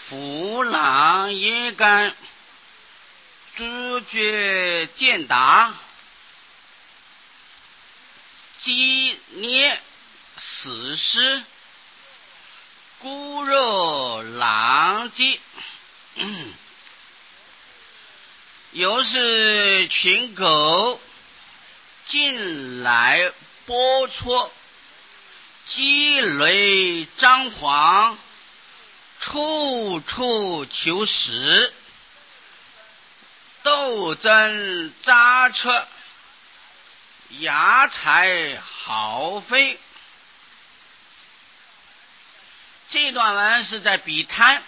夫郎也敢，主角见达，鸡捏死尸，骨肉狼藉。又是群狗进来剥戳，鸡雷张狂，处处求食，斗争扎车，牙柴好飞。这段文是在比贪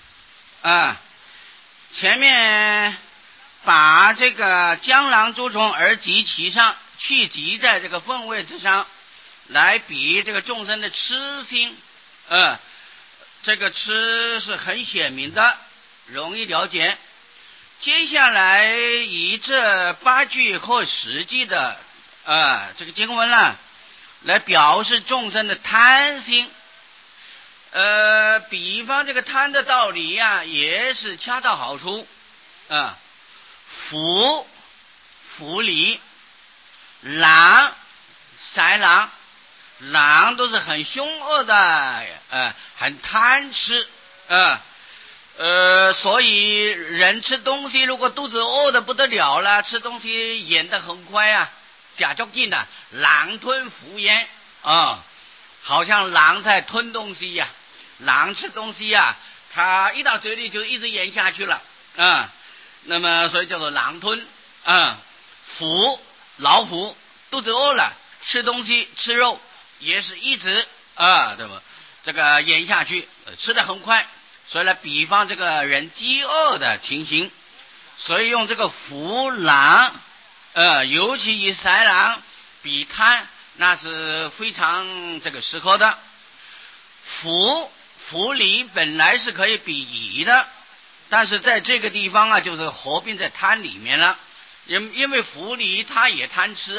前面把这个江郎诸虫而集其上，去集在这个分位之上，来比这个众生的痴心。这个痴是很显明的，容易了解。接下来以这8句或10句的这个经文呢，来表示众生的贪心。比方这个贪的道理也是恰到好处。狐狸，狼，豺狼，狼都是很凶恶的，很贪吃。所以人吃东西如果肚子饿得不得了了，吃东西咽得很快假较劲的，狼吞虎咽好像狼在吞东西狼吃东西它一到嘴里就一直咽下去了那么所以叫做狼吞。老虎肚子饿了，吃东西吃肉也是一直对吧？这个咽下去，吃得很快，所以来比方这个人饥饿的情形，所以用这个狐狼尤其以豺狼比贪，那是非常这个适合的。狐狸本来是可以比夷的，但是在这个地方就是合并在贪里面了，因为狐狸它也贪吃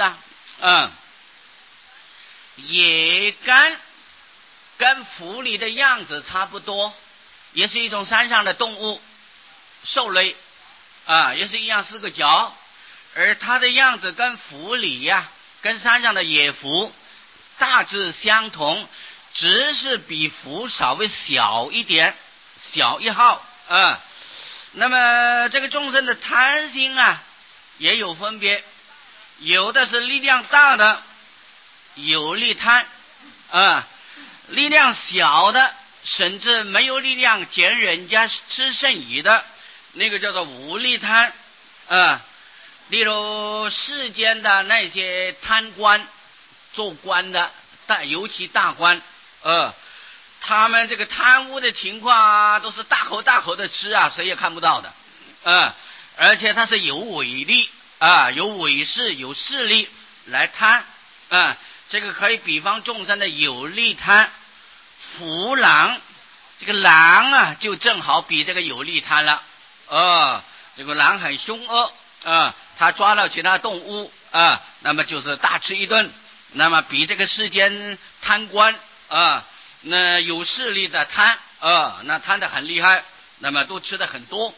野干跟狐狸的样子差不多，也是一种山上的动物，兽类也是一样4个角，而它的样子跟狐狸跟山上的野狐大致相同，只是比狐稍微小一点，小1号那么这个众生的贪心也有分别，有的是力量大的有力贪力量小的甚至没有力量捡人家吃剩余的，那个叫做无力贪例如世间的那些贪官做官的尤其大官他们这个贪污的情况都是大口大口的吃谁也看不到的而且他是有伪力有伪势有势力来贪这个可以比方众生的有力贪。狐狼，这个狼就正好比这个有力贪了这个狼很凶恶他抓到其他动物那么就是大吃一顿，那么比这个世间贪官那有势力的贪那贪得很厉害，那么都吃得很多。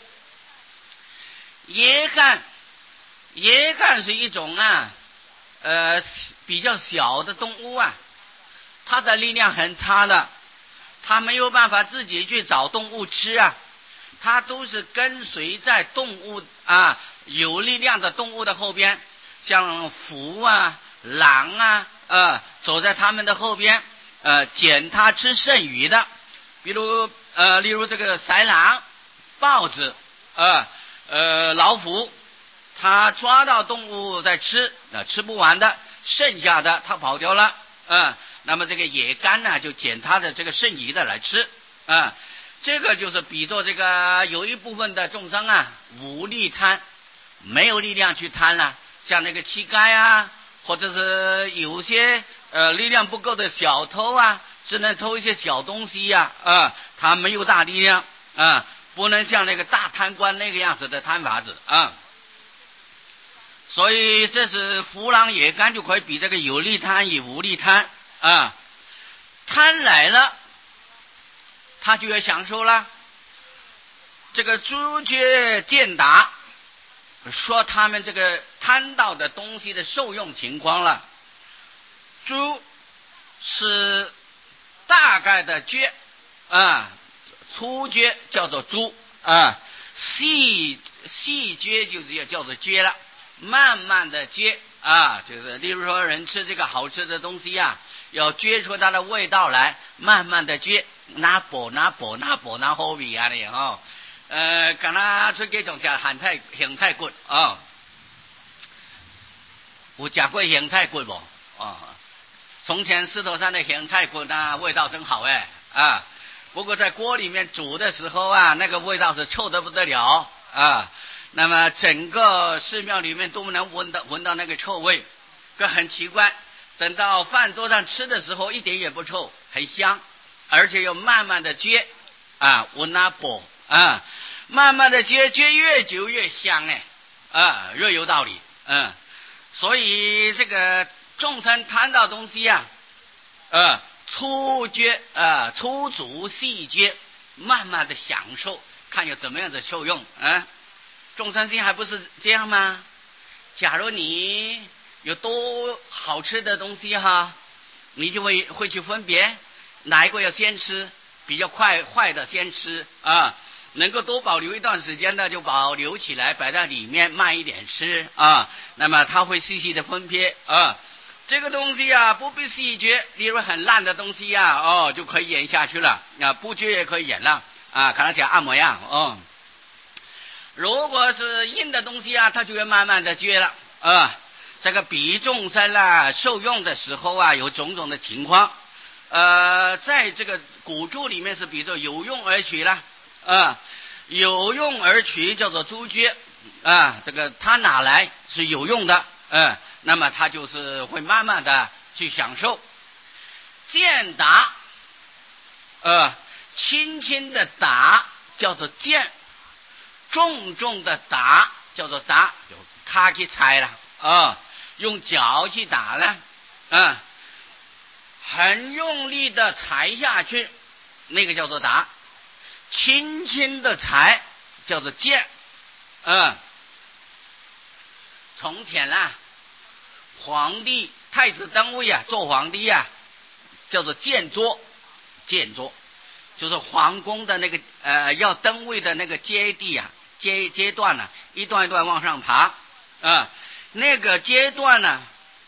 野干是一种比较小的动物它的力量很差的，它没有办法自己去找动物吃它都是跟随在动物有力量的动物的后边，像虎狼走在他们的后边捡它吃剩余的，例如这个豺狼、豹子老虎，它抓到动物在吃吃不完的，剩下的它跑掉了那么这个野干就捡它的这个剩余的来吃这个就是比作这个有一部分的众生无力贪，没有力量去贪了，像那个乞丐或者是有些力量不够的小偷只能偷一些小东西他没有大力量不能像那个大贪官那个样子的贪法子所以这是狐狼野干就可以比这个有力贪与无力贪贪来了他就要享受了这个朱觉建达说他们这个贪到的东西的受用情况了。朱是大概的觉粗觉叫做朱细觉就是叫做觉了，慢慢的觉就是例如说人吃这个好吃的东西要觉出它的味道来，慢慢的觉，拿好味的刚才出这种叫咸菜骨有吃过咸菜骨不从前石头山的咸菜骨味道真好不过在锅里面煮的时候那个味道是臭得不得了那么整个寺庙里面都能闻到那个臭味，这很奇怪。等到饭桌上吃的时候一点也不臭，很香，而且又慢慢的撅闻慢慢的撅越久越香越有道理所以这个众生贪到东西粗觉粗足细觉，慢慢的享受，看有怎么样的受用众生心还不是这样吗？假如你有多好吃的东西你就会去分别哪一个要先吃，比较坏的先吃能够多保留一段时间的就保留起来，摆在里面慢一点吃那么他会细细的分别这个东西不必细觉，例如很烂的东西就可以咽下去了不觉也可以咽了可能像按摩样如果是硬的东西它就要慢慢的觉了这个比众生受用的时候有种种的情况在这个古注里面是比作有用而取了有用而取叫做朱觉这个他拿来是有用的那么他就是会慢慢的去享受。见达轻轻的打叫做见，重重的打叫做打，就卡去踩了用脚去打了很用力的踩下去，那个叫做打；轻轻的踩叫做见从前皇帝太子登位做皇帝叫做见桌就是皇宫的那个要登位的那个阶地阶段一段一段往上爬那个阶段呢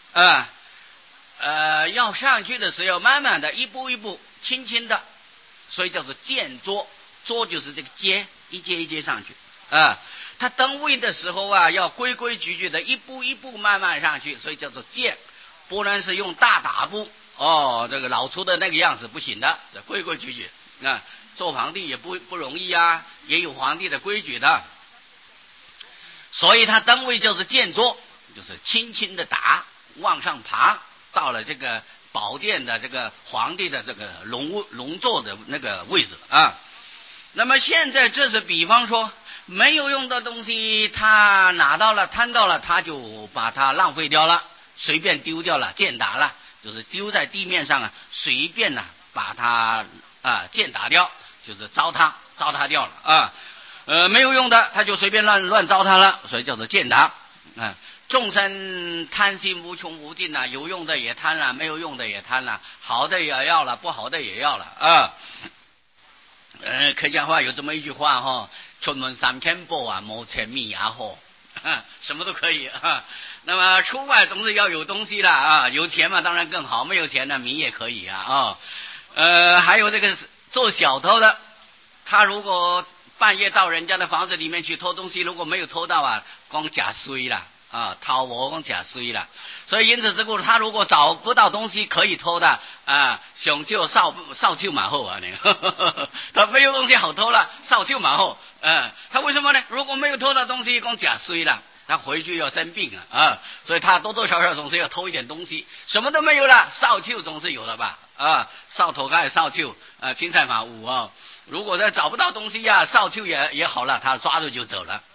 要上去的时候慢慢的一步一步轻轻的，所以叫做见桌就是这个阶一阶上去他登位的时候要规规矩矩的一步一步慢慢上去，所以叫做见，不能是用大打步这个老粗的那个样子不行的，规规矩矩做皇帝也不容易也有皇帝的规矩的，所以他登位叫做见桌，就是轻轻的打往上爬，到了这个宝殿的这个皇帝的这个龙座的那个位置那么现在这是比方说没有用的东西他拿到了贪到了，他就把它浪费掉了，随便丢掉了，践打了，就是丢在地面上随便把它践打掉，就是糟蹋掉了没有用的他就随便乱糟蹋了，所以叫做践打众生贪心无穷无尽有用的也贪了，没有用的也贪了，好的也要了，不好的也要了客家话有这么一句话出门3000步没钱米也好什么都可以那么出外总是要有东西的有钱嘛当然更好，没有钱米也可以还有这个做小偷的，他如果半夜到人家的房子里面去偷东西，如果没有偷到光假衰了偷我光假衰了，所以因此之故他如果找不到东西可以偷的想就少就马后他没有东西好偷了，少就马后他为什么呢？如果没有偷到东西光假衰了，他回去要生病所以他多多少少总是要偷一点东西，什么都没有了少就总是有了吧少头盖少就青菜马五如果再找不到东西少就也好了，他抓住就走了。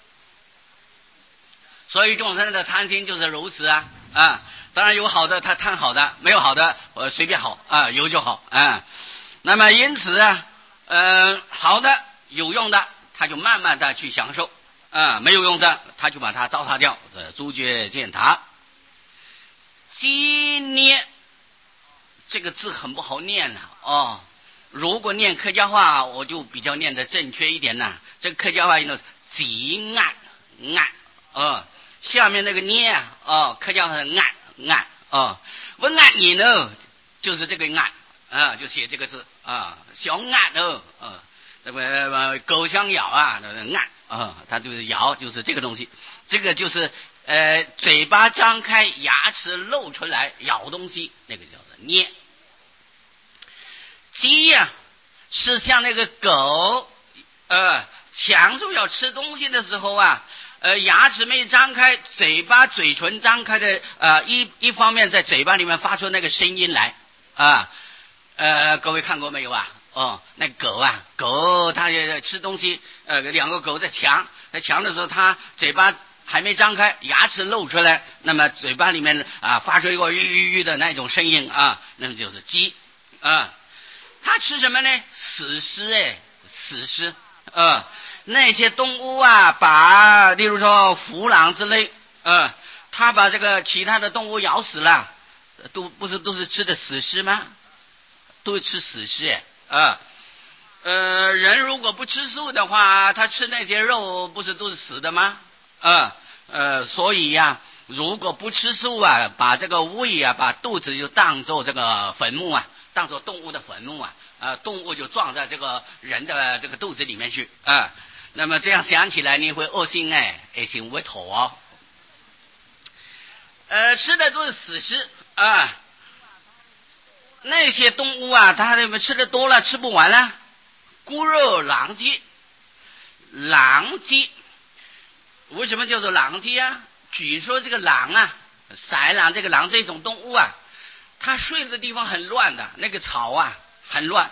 所以众生的贪心就是如此当然有好的他贪好的，没有好的随便好有就好那么因此好的有用的他就慢慢的去享受没有用的他就把它糟蹋掉，诸觉践踏。积念这个字很不好念了如果念客家话我就比较念的正确一点呢。这个客家话用的积按下面那个念客家话是按我按你呢就是这个按就写这个字小按这个狗想咬按它就是咬，就是这个东西。这个就是嘴巴张开，牙齿露出来咬东西，那个叫做捏。鸡是像那个狗抢住要吃东西的时候牙齿没张开，嘴唇张开的一方面在嘴巴里面发出那个声音来各位看过没有那狗它也吃东西两个狗在抢的时候，它嘴巴还没张开，牙齿露出来，那么嘴巴里面发出一个吁的那种声音那么就是鸡它吃什么呢？死尸那些动物把例如说虎狼之类它把这个其他的动物咬死了，都是吃的死尸吗？都吃死尸人如果不吃素的话，他吃那些肉不是都是死的吗？所以如果不吃素把这个胃把肚子就当做这个坟墓当做动物的坟墓动物就撞在这个人的这个肚子里面去那么这样想起来你会恶心恶心为头吃的都是死尸那些动物它吃的多了吃不完了。孤肉狼藉，为什么叫做狼藉据说这个狼豺狼这个狼这种动物它睡的地方很乱的，那个草很乱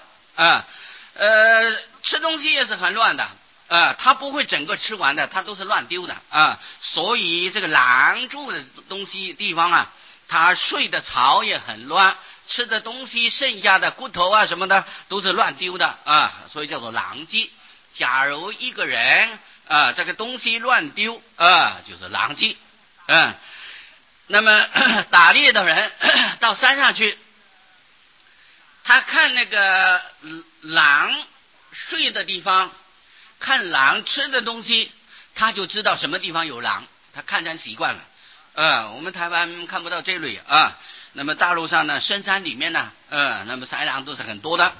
吃东西也是很乱的它不会整个吃完的，它都是乱丢的所以这个狼住的地方它睡的草也很乱，吃的东西剩下的骨头什么的都是乱丢的所以叫做狼藉。假如一个人这个东西乱丢就是狼藉那么打猎的人到山上去，他看那个狼睡的地方，看狼吃的东西，他就知道什么地方有狼，他看成习惯了我们台湾看不到这类那么大陆上呢，深山里面呢那么豺狼都是很多的，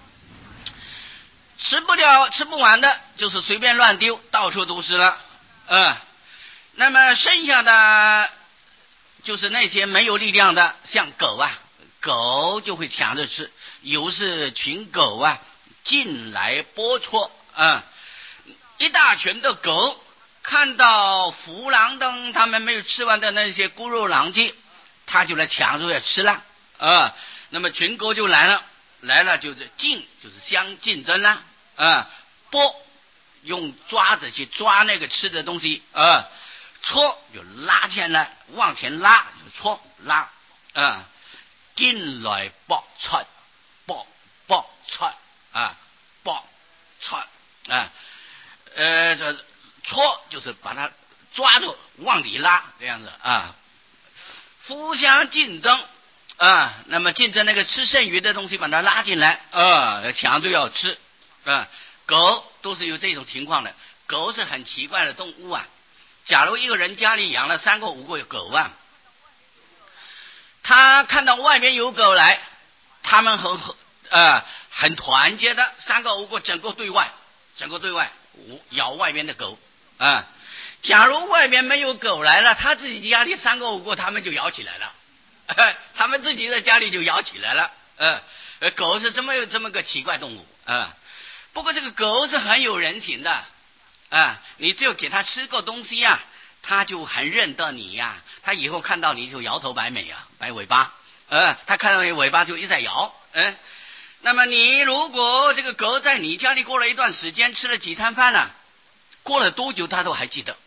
吃不完的就是随便乱丢，到处都是了那么剩下的就是那些没有力量的，像狗就会抢着吃，有是群狗进来剥戳一大群的狗看到虎狼等他们没有吃完的那些孤肉狼藉，他就来抢着要吃了那么群狗就来了就是就是相竞争了剥用抓子去抓那个吃的东西戳就拉起来，往前拉就戳拉进来剥出这戳就是把它抓住往里拉这样子互相竞争那么竞争那个吃剩余的东西把它拉进来抢着要吃狗都是有这种情况的。狗是很奇怪的动物假如一个人家里养了3个5个狗他看到外面有狗来，他们很团结的，3个5个整个对外咬外面的狗假如外面没有狗来了，他自己家里3个5个他们就咬起来了他们自己在家里就咬起来了狗是这么个奇怪动物不过这个狗是很有人情的你只有给它吃个东西它就很认得你它以后看到你就摇头摆尾巴它看到你尾巴就一直在摇那么你如果这个狗在你家里过了一段时间，吃了几餐饭了，过了多久它都还记得，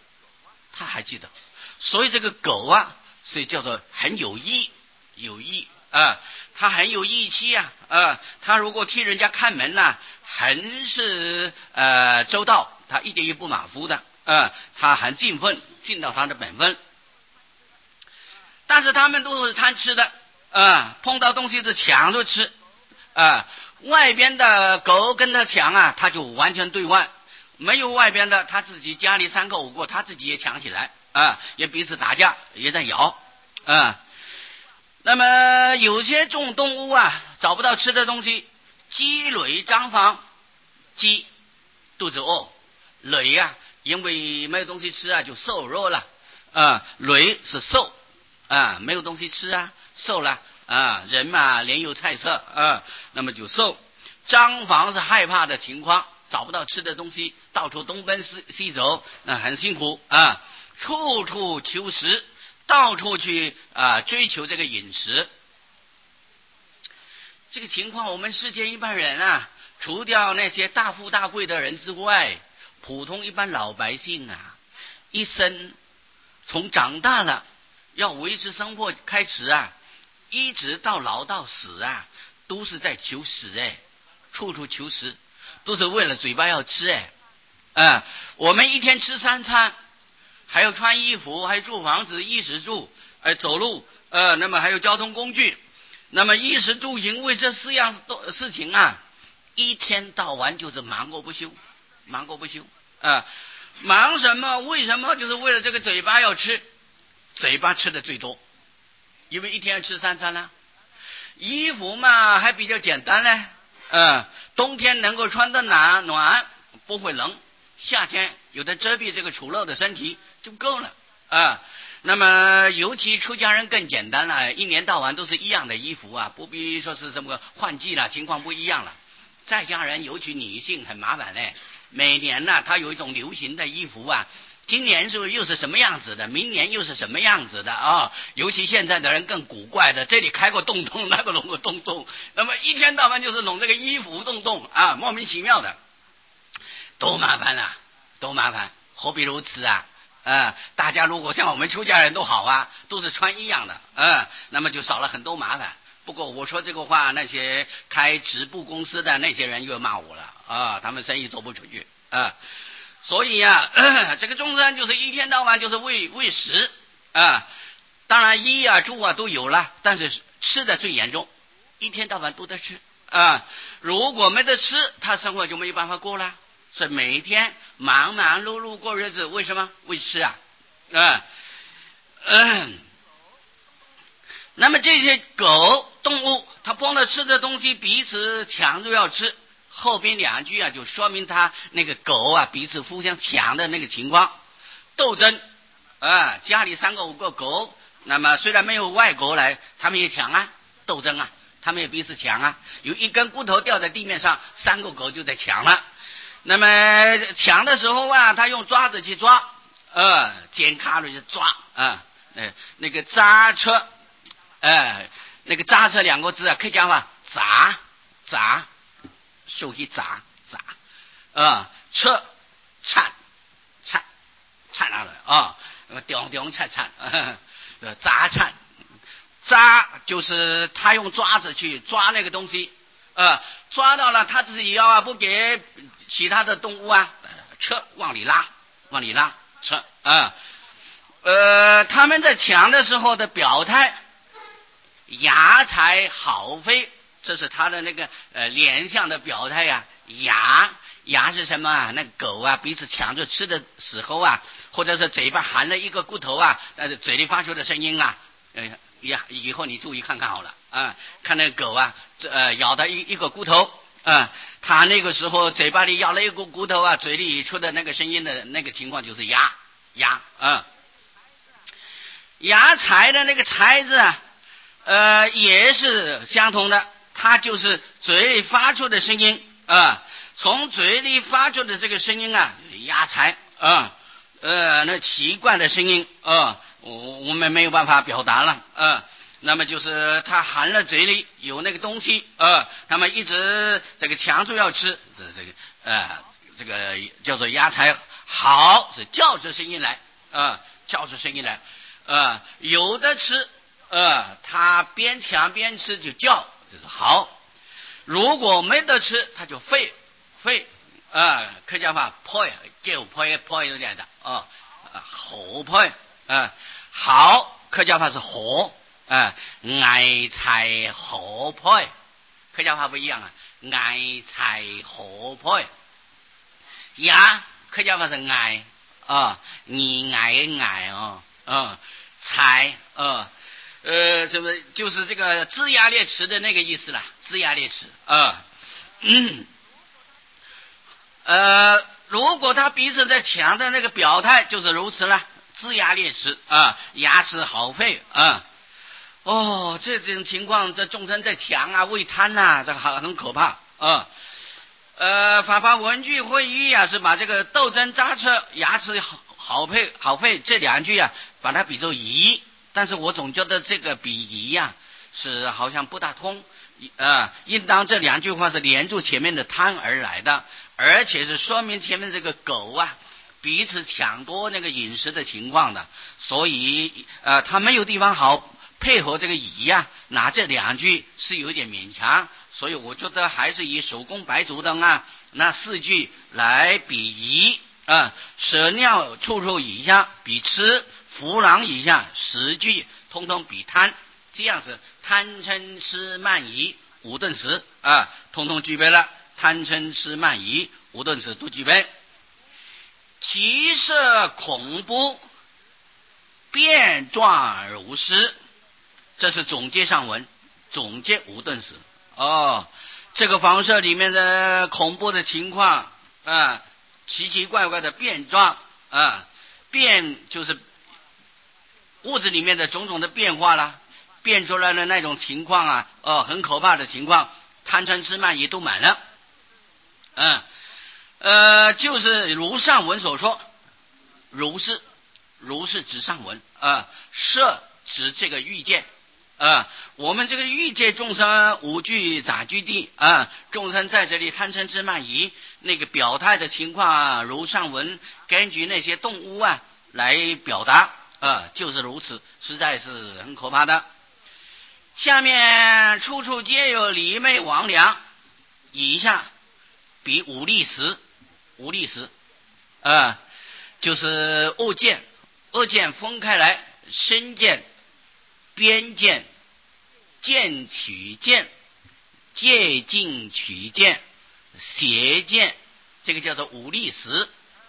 所以这个狗所以叫做很有义它很有义气它如果替人家看门很是周到， 他一点也不马虎的，他很尽分，尽到他的本分。但是他们都是贪吃的，碰到东西就抢着吃，外边的狗跟他抢啊，他就完全对外；没有外边的，他自己家里3个5个，他自己也抢起来，也彼此打架，也在咬，那么有些种动物啊，找不到吃的东西，鸡累张房，鸡肚子饿，累啊，因为没有东西吃啊，就瘦弱了，累是瘦，没有东西吃啊，瘦了。人嘛，脸有菜色，那么就瘦。张房是害怕的情况，找不到吃的东西，到处东奔西走，很辛苦啊，处处求食，到处去追求这个饮食。这个情况，我们世间一般人啊，除掉那些大富大贵的人之外，普通一般老百姓啊，一生从长大了要维持生活开始啊，一直到老到死啊，都是在求食，处处求食，都是为了嘴巴要吃，我们一天吃3餐，还要穿衣服，还有住房子，衣食住，走路，那么还有交通工具，那么衣食住行为这4样事情啊，一天到晚就是忙过不休，忙过不休，忙什么？为什么？就是为了这个嘴巴要吃，嘴巴吃的最多。因为一天要吃3餐啦，衣服嘛还比较简单嘞，冬天能够穿得暖，不会冷，夏天有的遮蔽这个丑陋的身体就够了，那么尤其出家人更简单了，一年到晚都是一样的衣服啊，不必说是什么换季了，情况不一样了。在家人尤其女性很麻烦嘞，每年呢他有一种流行的衣服啊，今年又是什么样子的，明年又是什么样子的啊？尤其现在的人更古怪的，这里开个洞洞，那个弄个洞洞，那么一天到晚就是弄这个衣服洞洞啊，莫名其妙的，多麻烦啊，多麻烦，何必如此啊？大家如果像我们出家人都好啊，都是穿一样的，那么就少了很多麻烦。不过我说这个话，那些开直布公司的那些人又骂我了他们生意做不出去所以这个众生就是一天到晚就是为食当然衣啊住啊都有了，但是吃的最严重，一天到晚都得吃如果没得吃，他生活就没有办法过了，所以每天忙忙碌碌过日子，为什么？为吃那么这些狗动物，它碰到吃的东西彼此抢着要吃，后边2句就说明它那个狗彼此互相抢的那个情况，斗争家里3个5个狗，那么虽然没有外狗来，他们也抢斗争他们也彼此抢有一根骨头掉在地面上，3个狗就在抢了。那么抢的时候他用爪子去抓，尖卡了就抓那个扎车那个扎车2个字可以讲话砸手去砸车铲那了丢铲砸铲扎就是他用爪子去抓那个东西抓到了他自己要不给其他的动物车往里拉车他们在抢的时候的表态，牙才好飞，这是他的那个脸相的表态牙是什么那狗彼此抢着吃的时候或者是嘴巴含了一个骨头嘴里发出的声音以后你注意看看好了看那个狗咬到一个骨头他那个时候嘴巴里咬了一个骨头嘴里出的那个声音的那个情况就是牙柴的那个柴字也是相同的，它就是嘴里发出的声音从嘴里发出的这个声音牙柴那奇怪的声音我们没有办法表达了那么就是他含了嘴里有那个东西他们一直这个抢着要吃这个叫做牙柴好是叫出声音来有的吃他边抢边吃就叫就是好，如果没得吃他就吠客家话配就配就这样子好配好，客家话是好爱才好配，客家话不一样爱才好配呀，客家话是爱你爱才什么就是这个龇牙咧齿的那个意思了，龇牙咧齿如果他彼此在抢的那个表态就是如此了，龇牙咧齿牙齿好配这种情况，这众生在抢为贪这个很可怕法华文具会议是把这个斗争扎车牙齿好配这两句把它比作夷，但是我总觉得这个比夷是好像不大通应当这两句话是连住前面的贪而来的，而且是说明前面这个狗彼此抢夺那个饮食的情况的，所以他没有地方好配合这个夷拿这两句是有点勉强，所以我觉得还是以手工白族等那四句来比夷舍尿处处以下比吃，扶狼以下十句通通比贪，这样子贪嗔痴慢疑五顿时通通具备了，贪嗔痴慢疑五顿时都具备。其色恐怖变状如是，这是总结上文，总结五顿时这个房舍里面的恐怖的情况奇奇怪怪的变状变就是屋子里面的种种的变化啦，变出来的那种情况很可怕的情况，贪嗔痴慢疑都满了就是如上文所说，如是指上文摄指这个欲界我们这个欲界众生五具杂居地众生在这里贪嗔痴慢疑那个表态的情况如上文根据那些动物来表达就是如此，实在是很可怕的。下面处处皆有离昧魍魉，以下比五力时就是恶见分开来，身见边见见取见借境取见邪见，这个叫做五力时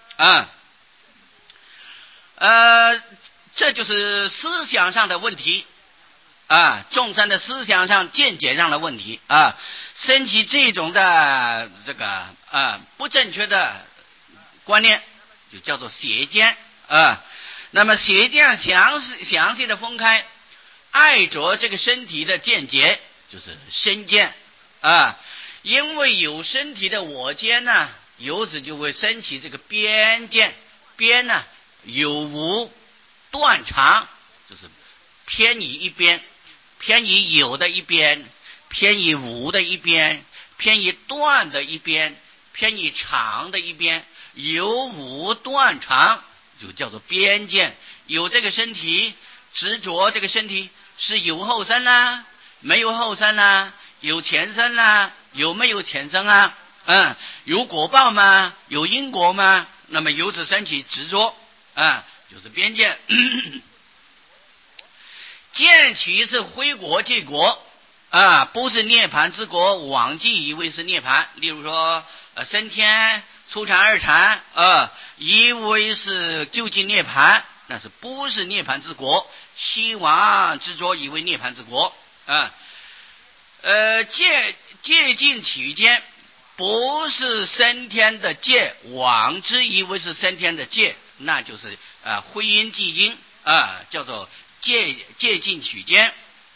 这就是思想上的问题众生的思想上见解上的问题升起这种的这个不正确的观念，就叫做邪见那么邪见详细的分开，爱着这个身体的见解就是身见因为有身体的我见由此就会升起这个边见，边有无断常，就是偏移一边，偏移有的一边，偏移无的一边，偏移断的一边，偏移常的一边，有无断常就叫做边见。有这个身体执着，这个身体是有后身没有后身有前身有没有前身有果报吗？有因果吗？那么由此升起执着就是边见见取是挥国借国不是涅盘之国，往记以为是涅盘。例如说升天初禅二禅以为是究竟涅盘，那是不是涅盘之国？希望执着以为涅盘之国借境取见不是升天的戒，往之以为是升天的戒，那就是徽因即因叫做借境取见，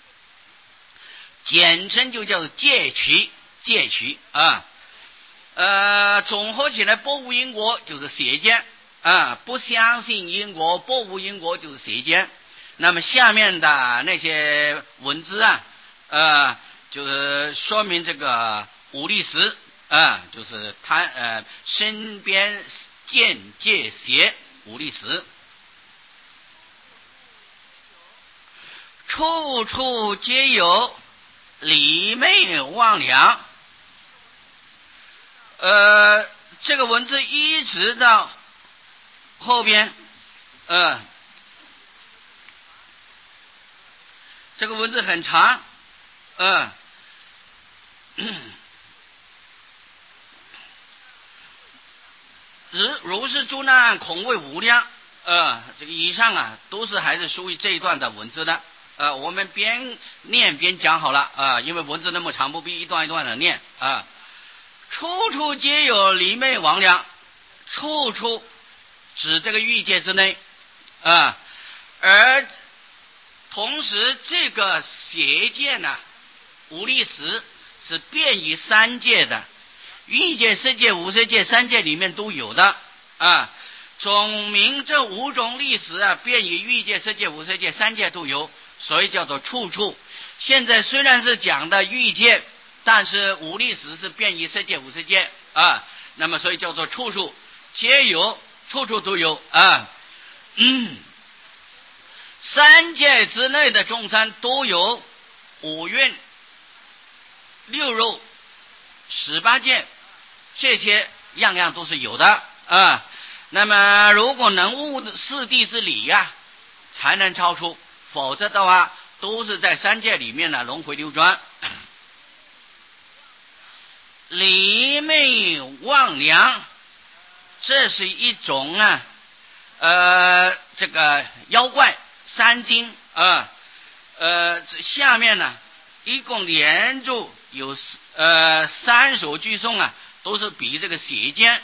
简称就叫做戒取总合起来不无因果就是邪见不相信因果，不无因果就是邪见。那么下面的那些文字就是说明这个五力时就是他身边见戒邪五力时，处处皆有离昧魍魉这个文字一直到后边，这个文字很长，如是诸难，恐谓无量。这个以上啊，都是还是属于这一段的文字的。我们边念边讲好了因为文字那么长，不必一段一段的念处处皆有离昧魍魉，处处指这个欲界之内而同时这个邪见呢，无力时是遍于三界的，欲界、色界、无色界三界里面都有的总名这五种历史遍于欲界、色界、无色界三界都有，所以叫做处处。现在虽然是讲的欲界，但是无历史是遍于色界、无色界那么所以叫做处处皆有，处处都有三界之内的众生都有五蕴、六肉、18界，这些样样都是有的那么如果能悟四谛之理才能超出，否则的话都是在三界里面呢轮回流转。离昧魍魉，这是一种这个妖怪三精下面呢一共连住有3首句颂都是比这个邪见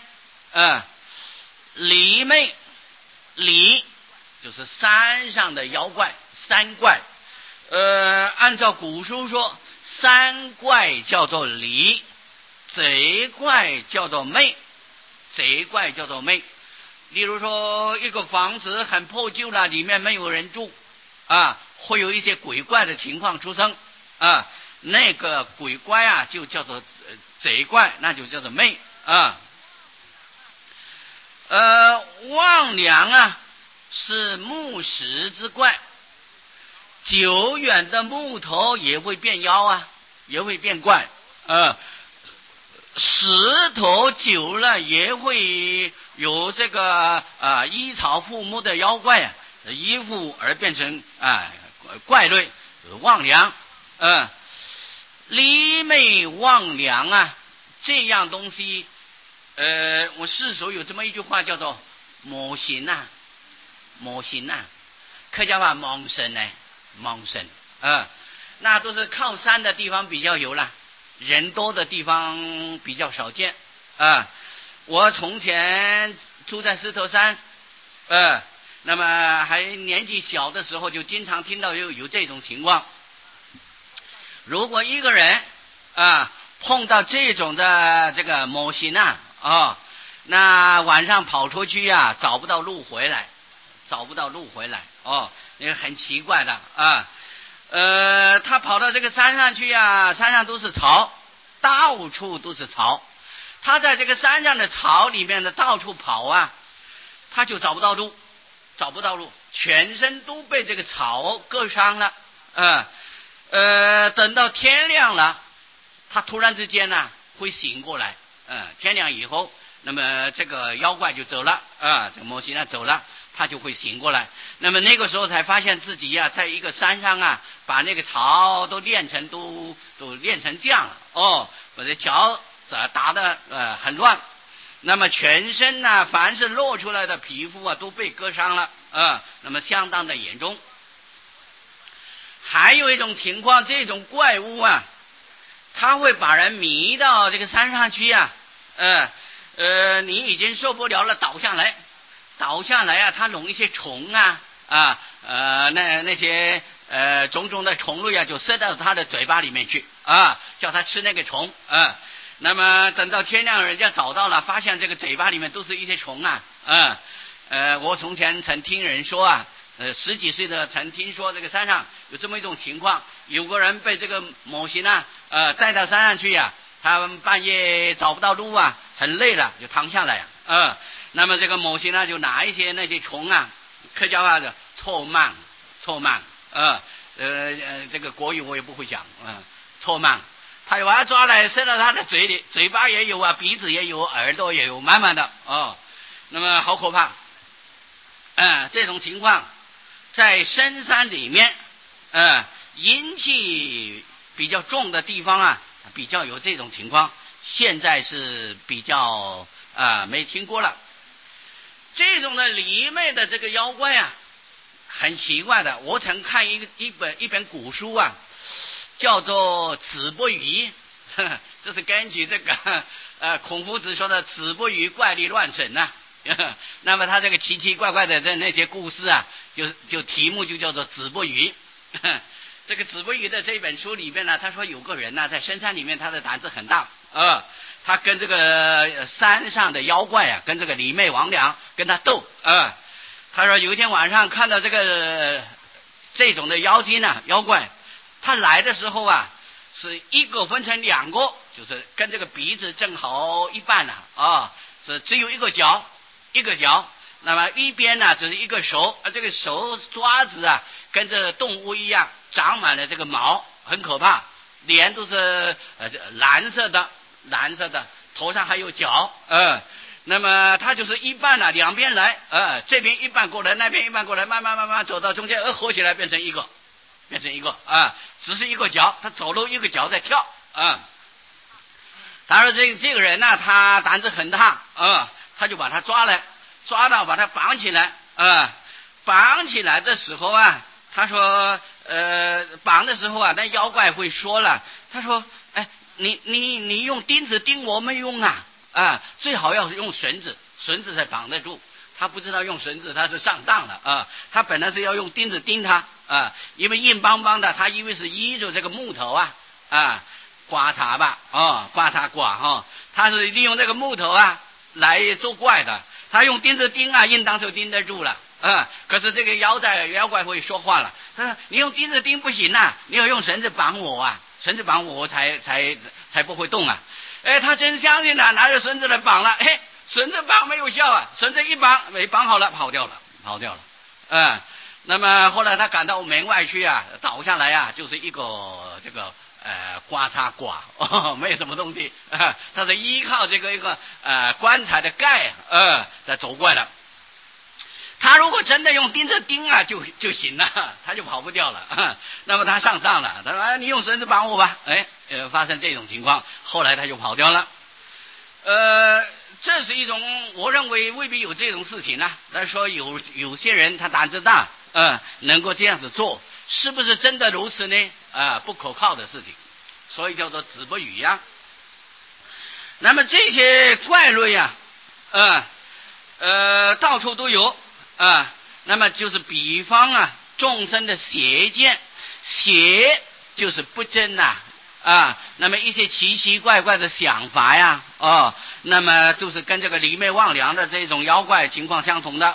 离昧，离就是山上的妖怪，山怪按照古书说，山怪叫做离，贼怪叫做昧，贼怪叫做昧。例如说一个房子很破旧了，里面没有人住会有一些鬼怪的情况出生那个鬼怪就叫做贼怪，那就叫做昧魍魉是木石之怪，久远的木头也会变妖也会变怪石头久了也会有这个依草附木的妖怪依附而变成怪类魍魉离昧魍魉这样东西我世俗有这么一句话叫做魔神魔神客家话蒙神蒙神那都是靠山的地方比较有了，人多的地方比较少见我从前住在石头山那么还年纪小的时候就经常听到有这种情况。如果一个人碰到这种的这个魔神那晚上跑出去找不到路回来那个很奇怪的他跑到这个山上去山上都是草，到处都是草，他在这个山上的草里面的到处跑他就找不到路，全身都被这个草割伤了等到天亮了，他突然之间会醒过来天亮以后，那么这个妖怪就走了这个魔神走了，他就会醒过来。那么那个时候才发现自己在一个山上把那个草都练成这样了把这脚打得很乱，那么全身凡是露出来的皮肤都被割伤了那么相当的严重。还有一种情况，这种怪物它会把人迷到这个山上去你已经受不了了，倒下来它弄一些虫那些种种的虫类就塞到他的嘴巴里面去叫他吃那个虫那么等到天亮，人家找到了，发现这个嘴巴里面都是一些虫我从前曾听人说10几岁的曾听说这个山上有这么一种情况，有个人被这个魔神带到山上去他们半夜找不到路很累了就躺下来那么这个魔神就拿一些那些虫客家话的臭mang这个国语我也不会讲臭mang， 他就把他抓来塞到他的嘴里，嘴巴也有啊，鼻子也有，耳朵也有，满满的哦。那么好可怕。这种情况在深山里面，阴气比较重的地方啊，比较有这种情况。现在是比较没听过了。这种的里面的这个妖怪啊，很奇怪的。我曾看一本古书啊，叫做《子不语》，这是根据这个孔夫子说的“子不语，怪力乱神”呐。那么他这个奇奇怪怪的那些故事啊，就题目就叫做《子不语》。这个《子不语》的这本书里边呢，他说有个人呢，在深山里面，他的胆子很大他跟这个山上的妖怪啊，跟这个魑魅魍魉跟他斗他说有一天晚上看到这种的妖精啊，妖怪，他来的时候啊，是一个分成两个，就是跟这个鼻子正好一半是只有一个角，那么一边呢就是一个手，这个手爪子啊，跟这动物一样长满了这个毛，很可怕，脸都是蓝色的，头上还有角那么他就是一半两边来这边一半过来，那边一半过来，慢慢走到中间，合起来变成一个只是一个脚，他走路一个脚在跳他说这个人呢，他胆子很大他就把他抓到把他绑起来绑起来的时候啊，他说绑的时候啊，那妖怪会说了，他说你用钉子钉我没用最好要是用绳子才绑得住。他不知道用绳子，他是上当了他本来是要用钉子钉他因为硬邦邦的，他以为是依着这个木头刮擦吧刮他是利用这个木头来作怪的。他用钉子钉应当就钉得住了可是这个妖怪会说话了，他说你用钉子钉不行你要用绳子绑我绳子绑我才不会动他真相信拿着绳子来绑了，绳子绑没有效绳子一绑没绑好了，跑掉了那么后来他赶到门外去倒下来就是一个这个刮擦刮没有什么东西他是依靠这个一个棺材的盖在走过来的。他如果真的用钉子钉就行了，他就跑不掉了那么他上当了，他说你用绳子绑我吧发生这种情况，后来他就跑掉了这是一种我认为未必有这种事情但说有些人他胆子大能够这样子做，是不是真的如此呢不可靠的事情，所以叫做子不语那么这些怪类到处都有那么就是比方众生的邪见，邪就是不真那么一些奇奇怪怪的想法那么都是跟这个魑魅魍魉的这种妖怪情况相同的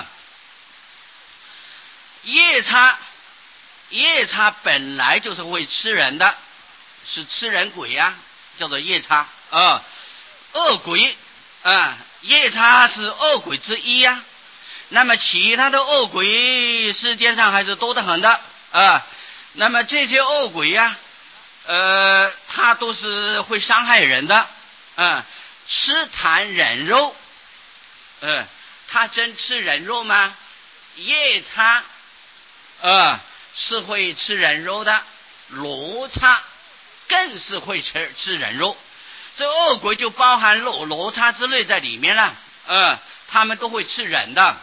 夜叉本来就是会吃人的，是吃人鬼叫做夜叉恶鬼夜叉是恶鬼之一那么其他的恶鬼世界上还是多得很的那么这些恶鬼他都是会伤害人的吃痰忍肉他真吃人肉吗？夜叉是会吃人肉的，罗刹更是会吃人肉，这恶鬼就包含罗刹之类在里面了他们都会吃人的。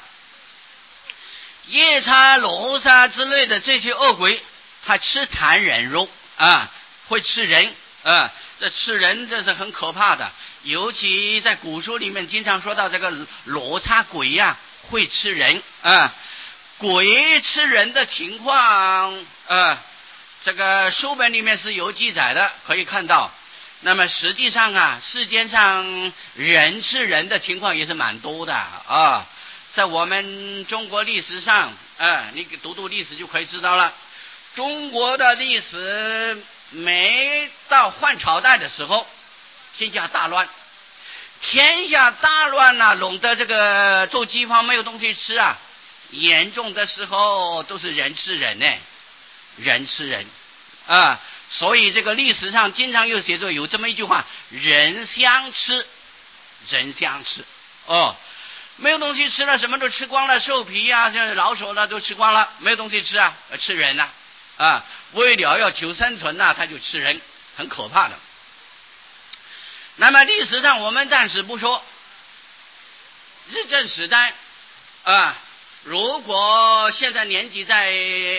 夜叉罗刹之类的这些恶鬼，他吃痰忍肉会吃人这吃人这是很可怕的，尤其在古书里面经常说到这个罗刹鬼会吃人鬼吃人的情况这个书本里面是有记载的，可以看到。那么实际上世间上人吃人的情况也是蛮多的在我们中国历史上你读历史就可以知道了。中国的历史每到换朝代的时候，天下大乱弄得这个做饥荒没有东西吃严重的时候都是人吃人人吃人啊。所以这个历史上经常有写作有这么一句话：人相吃，人相吃。哦，没有东西吃了，什么都吃光了，兽皮啊，像老鼠了都吃光了，没有东西吃啊，吃人了啊。为了要求生存呐，他就吃人，很可怕的。那么历史上我们暂时不说，日治时代啊，如果现在年纪在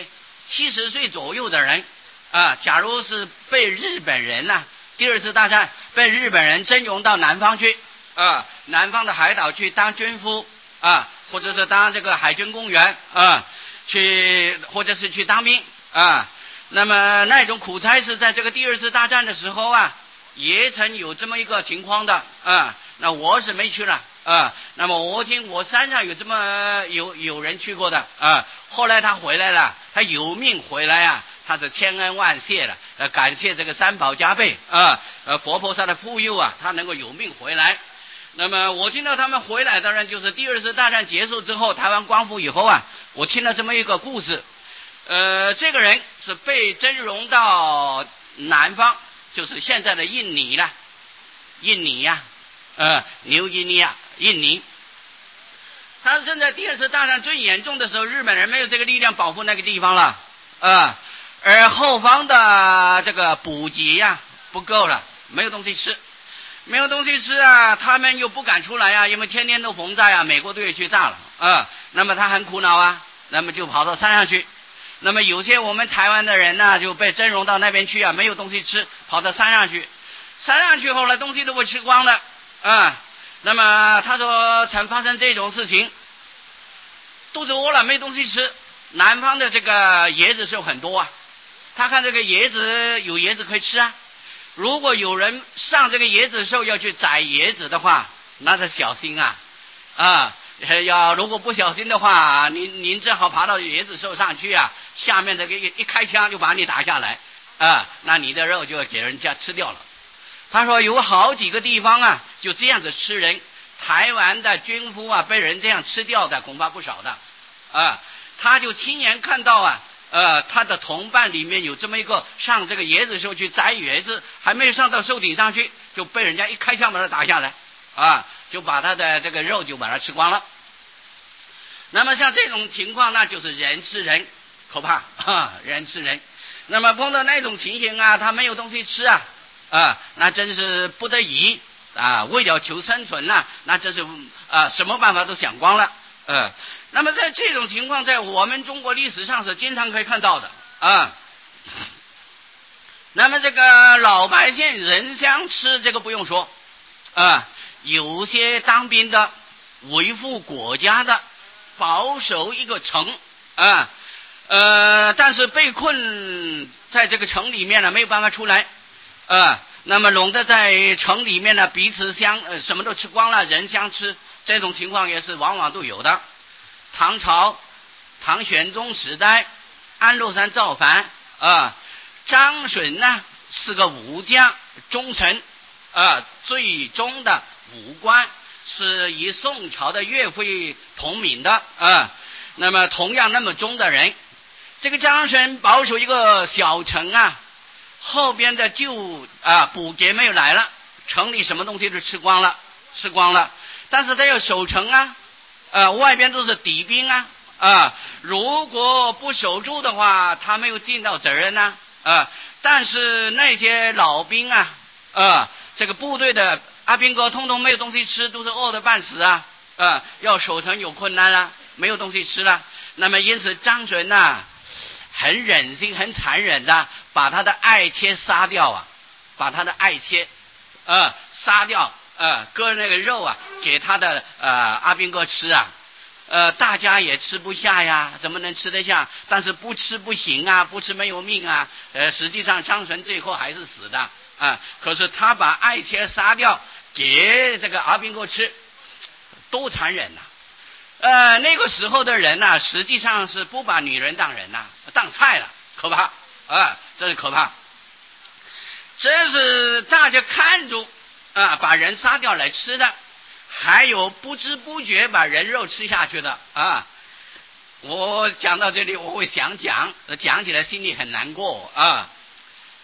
70岁左右的人啊，假如是被日本人呐，第二次大战被日本人征用到南方去啊，南方的海岛去当军夫啊，或者是当这个海军公园啊，去或者是去当兵啊，那么那种苦差事在这个第二次大战的时候啊，也曾有这么一个情况的啊。那我是没去了啊，那么我听我山上有这么有人去过的啊，后来他回来了，他有命回来啊，他是千恩万谢了，感谢这个三宝加被啊，佛菩萨的护佑啊，他能够有命回来。那么我听到他们回来的人，就是第二次大战结束之后，台湾光复以后啊，我听了这么一个故事。这个人是被征用到南方，就是现在的印尼了，印尼呀，纽几内亚，印尼。他正在第二次大战最严重的时候，日本人没有这个力量保护那个地方了，而后方的这个补给呀不够了，没有东西吃，没有东西吃啊，他们又不敢出来啊，因为天天都轰炸呀，美国队去炸了那么他很苦恼啊，那么就跑到山上去。那么有些我们台湾的人呢，就被征用到那边去啊，没有东西吃，跑到山上去。山上去后来东西都被吃光了那么他说曾发生这种事情，肚子饿了没东西吃，南方的这个椰子树很多啊，他看这个椰子有椰子可以吃啊，如果有人上这个椰子树要去摘椰子的话，那得小心如果不小心的话，您正好爬到椰子树上去啊，下面这个一开枪就把你打下来那你的肉就要给人家吃掉了。他说有好几个地方啊就这样子吃人，台湾的军夫啊被人这样吃掉的恐怕不少的他就亲眼看到他的同伴里面有这么一个上这个椰子树去摘椰子，还没有上到树顶上去就被人家一开枪把他打下来就把他的这个肉就把它吃光了。那么像这种情况那就是人吃人，可怕人吃人。那么碰到那种情形他没有东西吃那真是不得已为了求生存那真是什么办法都想光了那么在这种情况在我们中国历史上是经常可以看到的那么这个老百姓人相吃，这个不用说有些当兵的维护国家的保守一个城但是被困在这个城里面呢，没有办法出来那么拢得在城里面呢，彼此什么都吃光了，人相吃，这种情况也是往往都有的。唐朝唐玄宗时代，安禄山造反张巡呢是个武将忠臣最终的武官，是与宋朝的岳飞同名的那么同样那么忠的人，这个张巡保守一个小城后边的补给没有来了，城里什么东西都吃光了，但是他要守城外边都是敌兵如果不守住的话，他没有尽到责任但是那些老兵这个部队的阿兵哥通通没有东西吃，都是饿得半死要守城有困难没有东西吃了。那么因此张巡很忍心很残忍的把他的爱妾杀掉把他的爱妾杀掉割那个肉给他的阿兵哥吃大家也吃不下呀，怎么能吃得下？但是不吃不行不吃没有命实际上张巡最后还是死的可是他把爱妾杀掉给这个阿兵哥吃，多残忍那个时候的人实际上是不把女人当人当菜了，可怕这是可怕。这是大家看着把人杀掉来吃的，还有不知不觉把人肉吃下去的我讲到这里我会想讲起来心里很难过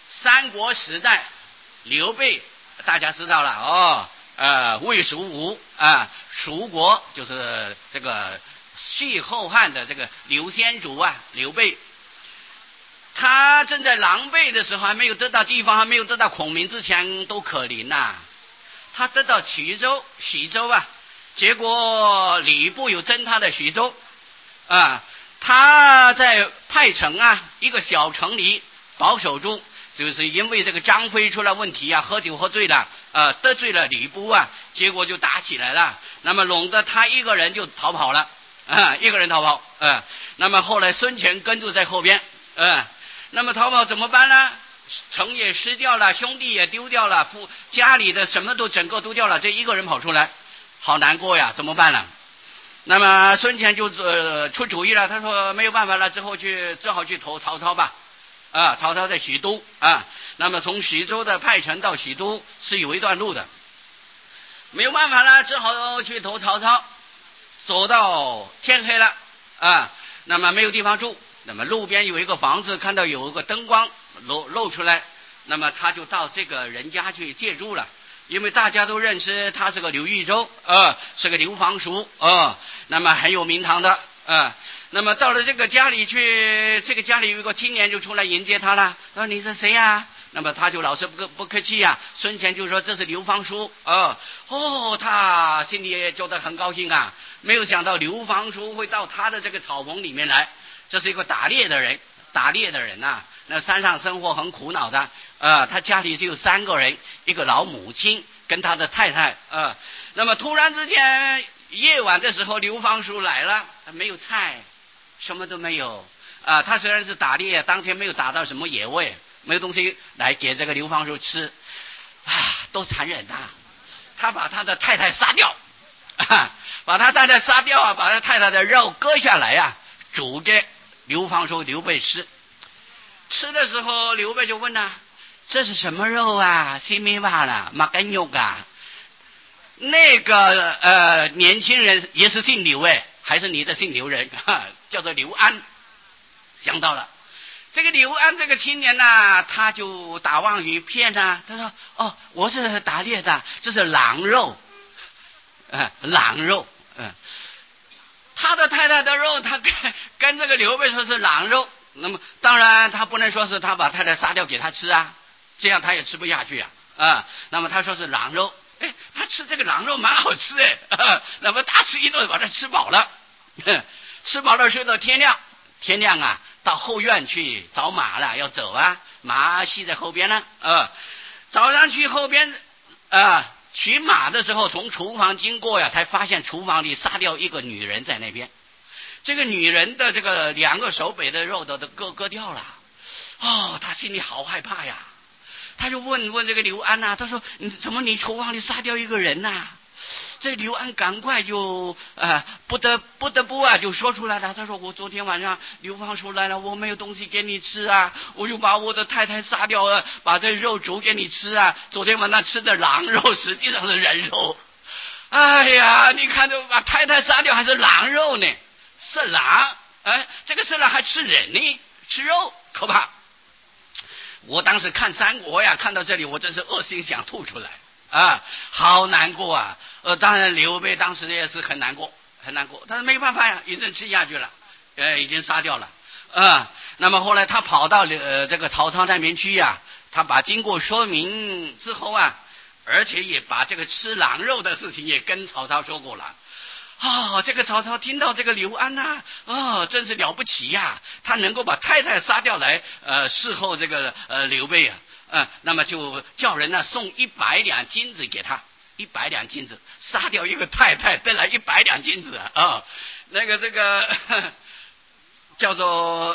三国时代，刘备大家知道了魏蜀吴啊，蜀国就是这个续后汉的这个刘先祖啊，刘备，他正在狼狈的时候，还没有得到地方，还没有得到孔明之前，多可怜呐！他得到徐州啊，结果吕布有征他的徐州啊，他在派城啊一个小城里保守住。就是因为这个张飞出了问题啊，喝酒喝醉了，得罪了吕布啊，结果就打起来了。那么弄得他一个人就逃跑了，一个人逃跑，那么后来孙权跟住在后边，那么逃跑怎么办呢？城也失掉了，兄弟也丢掉了，家里的什么都整个丢掉了，这一个人跑出来，好难过呀，怎么办呢？那么孙权就出主意了，他说没有办法了，只好去投曹操吧。曹操在许都啊，那么从徐州的派城到许都是有一段路的，没有办法了，只好去投曹操。走到天黑了啊，那么没有地方住，那么路边有一个房子，看到有一个灯光露出来，那么他就到这个人家去借住了，因为大家都认识他是个刘豫州是个刘防叔那么很有名堂的那么到了这个家里去，这个家里有一个青年就出来迎接他了，说你是谁呀？那么他就老是不客气呀。孙权就说这是刘防叔他心里也觉得很高兴啊，没有想到刘防叔会到他的这个草棚里面来，这是一个打猎的人呐，那山上生活很苦恼的他家里只有3个人，一个老母亲跟他的太太那么突然之间夜晚的时候，刘防叔来了，没有菜，什么都没有他虽然是打猎，当天没有打到什么野味，没有东西来给这个刘防叔吃多残忍啊！他把他的太太杀掉把他太太杀掉把他太太的肉割下来煮给刘防叔刘备吃的时候，刘备就问这是什么肉啊？西米巴了马干肉那个年轻人也是姓刘还是你的姓刘人叫做刘安。想到了这个刘安这个青年他就打妄语骗他说我是打猎的，这是狼肉狼肉他的太太的肉，他跟这个刘备说是狼肉，那么当然他不能说是他把太太杀掉给他吃这样他也吃不下去那么他说是狼肉，他吃这个狼肉蛮好吃那么大吃一顿把它吃饱了吃饱了睡到天亮到后院去找马了，要走马系在后边呢早上去后边取马的时候，从厨房经过才发现厨房里杀掉一个女人在那边，这个女人的这个2个手背的肉都割掉了他心里好害怕呀，他就问这个刘安他说你厨房里杀掉一个人这刘安赶快就不得不就说出来了，他说我昨天晚上刘防叔来了，我没有东西给你吃我就把我的太太杀掉了，把这肉煮给你吃昨天晚上吃的狼肉实际上是人肉，哎呀，你看这把太太杀掉还是狼肉呢，是狼这个是狼还吃人呢，吃肉可怕。我当时看三国看到这里我真是恶心想吐出来好难过当然刘备当时也是很难过，但是没办法一阵吃下去了已经杀掉了那么后来他跑到这个曹操那边去他把经过说明之后而且也把这个吃狼肉的事情也跟曹操说过了这个曹操听到这个刘安真是了不起他能够把太太杀掉来侍候这个刘备那么就叫人送100两金子给他，100两金子杀掉一个太太得来100两金子那个这个叫做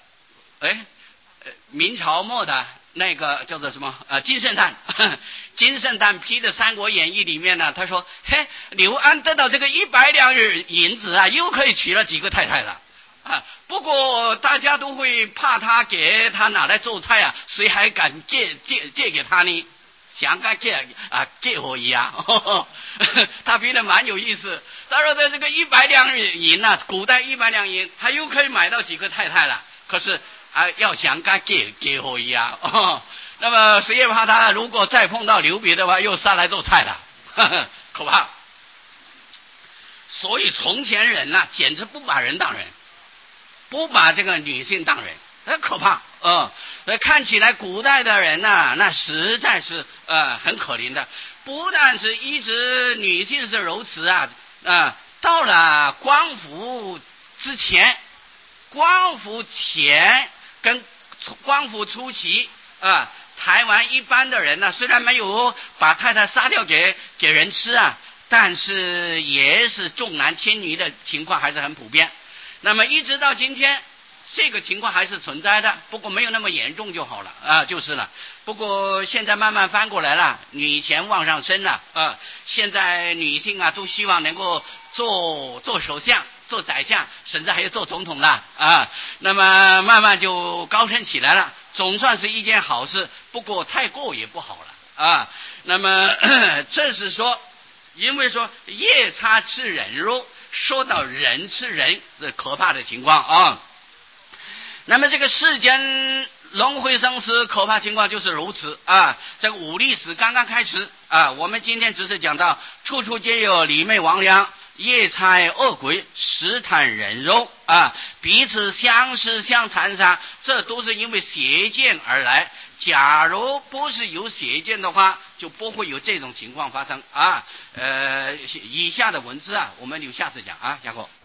明朝末的那个叫做什么金圣叹金圣叹批的《三国演义》里面呢，他说刘安得到这个100两银子又可以娶了几个太太了不过大家都会怕他给他拿来做菜谁还敢借给他呢？想敢借我一样他批的蛮有意思。他说在这个100两银古代100两银他又可以买到几个太太了，可是要想跟结合一样哦。那么谁也怕他如果再碰到留别的话，又杀来做菜了，呵呵，可怕。所以从前人呐，简直不把人当人，不把这个女性当人，很可怕。看起来古代的人呐，那实在是很可怜的。不但是一直女性是如此到了光复之前，光复前跟光复初期台湾一般的人呢，虽然没有把太太杀掉给人吃但是也是重男轻女的情况还是很普遍。那么一直到今天，这个情况还是存在的，不过没有那么严重就好了就是了。不过现在慢慢翻过来了，女权往上升了现在女性都希望能够做首相、做宰相，甚至还有做总统了那么慢慢就高升起来了，总算是一件好事。不过太过也不好了那么这是说，因为说夜叉吃人肉，说到人吃人，这可怕的情况那么这个世间轮回生死可怕情况就是如此这个武历史刚刚开始我们今天只是讲到处处皆有魑魅魍魉、夜叉恶鬼、试探人肉彼此相识相残杀，这都是因为邪见而来。假如不是有邪见的话，就不会有这种情况发生以下的文字我们留下次讲下课。